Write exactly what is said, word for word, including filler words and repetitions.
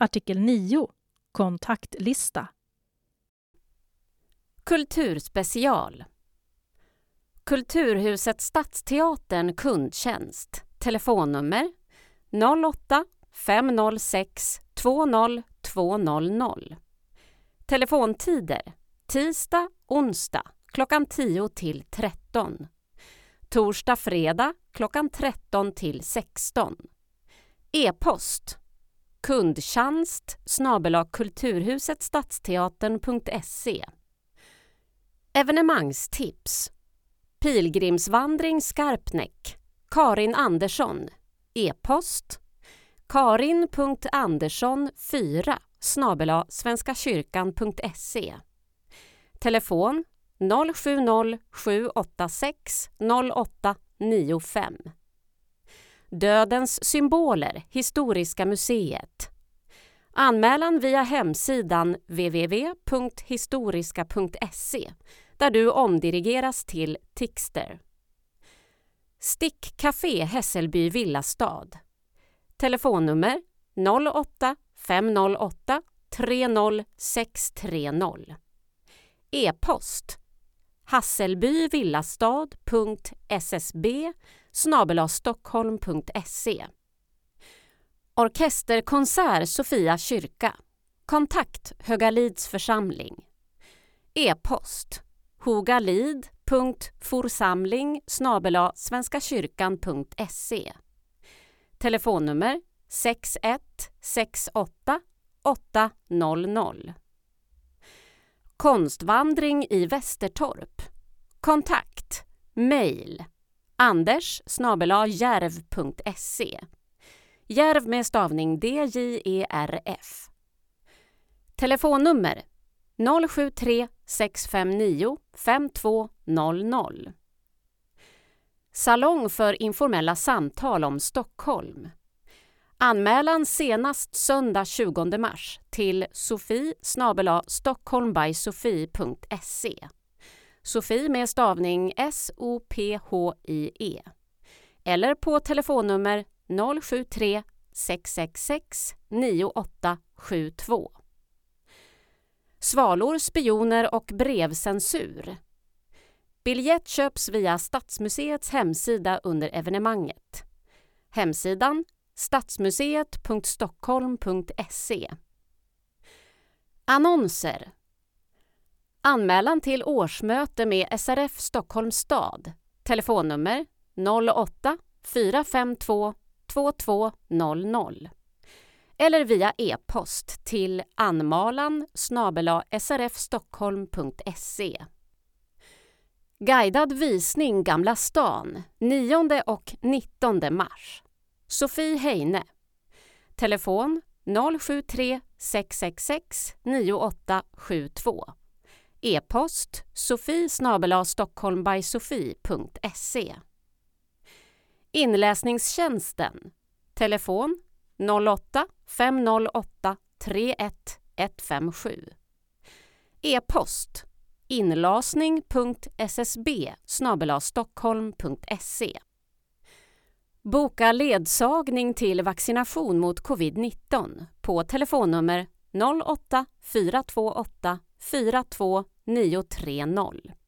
Artikel nio. Kontaktlista. Kulturspecial. Kulturhuset Stadsteatern kundtjänst. Telefonnummer noll åtta fem noll sex två noll två noll noll. Telefontider tisdag, onsdag klockan tio till tretton. Torsdag, fredag klockan tretton till sexton. E-post kundtjänst snabel-a kulturhuset stadsteatern punkt se. Evenemangstips. Pilgrimsvandring Skarpnäck. Karin Andersson. E-post karin punkt andersson fyra snabel-a svenskakyrkan punkt se. Telefon noll sju noll sju åtta sex noll åtta nio fem. Dödens symboler, Historiska museet. Anmälan via hemsidan w w w punkt historiska punkt se där du omdirigeras till Tixter. Stickcafé Hässelby Villastad. Telefonnummer noll åtta fem noll åtta tre noll sex tre noll. E-post hasselbyvillastad punkt ssb snabel-a stockholm punkt se. Orkesterkonsert Sofia kyrka. Kontakt Högalids församling. E-post hogalid punkt forsamling snabel-a svenskakyrkan punkt se. Telefonnummer sex ett sex åtta åtta noll noll. Konstvandring i Västertorp. Kontakt mail anders snabel-a järv punkt se. Järv med stavning D J E R F. Telefonnummer noll sju tre sex fem nio fem två noll noll. Salong för informella samtal om Stockholm. Anmälan senast söndag tjugonde mars till sofie snabel-a stockholmbysofie punkt se. Sofie med stavning S O P H I E. Eller på telefonnummer noll sju tre sex sex sex nio åtta sju två. Svalor, spioner och brevcensur. Biljett köps via Stadsmuseets hemsida under evenemanget. Hemsidan stadsmuseet punkt stockholm punkt se. Annonser. Anmälan till årsmöte med S R F Stockholms stad. Telefonnummer noll åtta fyra fem två två två noll noll. Eller via e-post till anmalan snabel-a srfstockholm punkt se. Guidad visning Gamla stan nionde och nittonde mars. Sofie Heine. Telefon noll sju tre sex sex sex nio åtta sju två. E-post sofie snabel-a stockholmbysofie punkt se. Inläsningstjänsten. Telefon noll åtta fem noll åtta tre ett ett fem sju. E-post inlasning punkt ssb snabel-a stockholm punkt se. Boka ledsagning till vaccination mot covid nitton på telefonnummer noll åtta fyra två åtta fyra två nio tre noll.